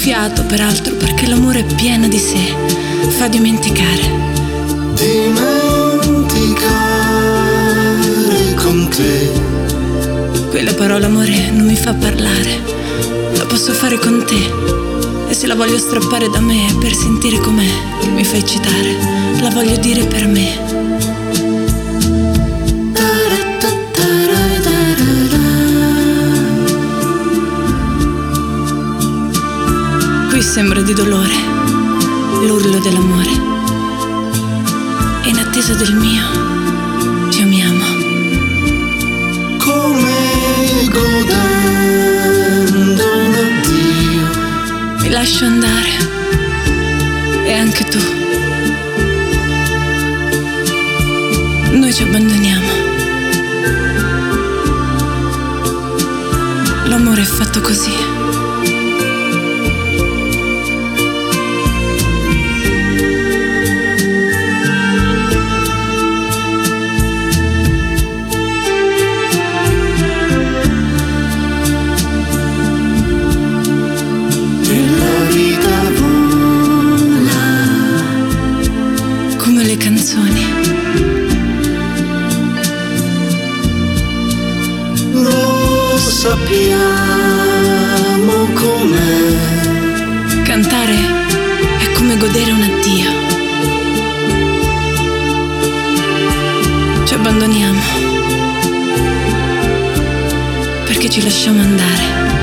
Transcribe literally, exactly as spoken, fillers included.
fiato peraltro, perché l'amore è pieno di sé, fa dimenticare. Dimenticare con te. Quella parola amore non mi fa parlare, la posso fare con te. E se la voglio strappare da me per sentire com'è, che mi fa eccitare, la voglio dire per me. Qui sembra di dolore l'urlo dell'amore, e in attesa del mio ti amiamo. Come godendo un addio. Mi lascio andare, e anche tu. Noi ci abbandoniamo. L'amore è fatto così. Come le canzoni. Lo sappiamo com'è. Cantare è come godere un addio. Ci abbandoniamo perché ci lasciamo andare.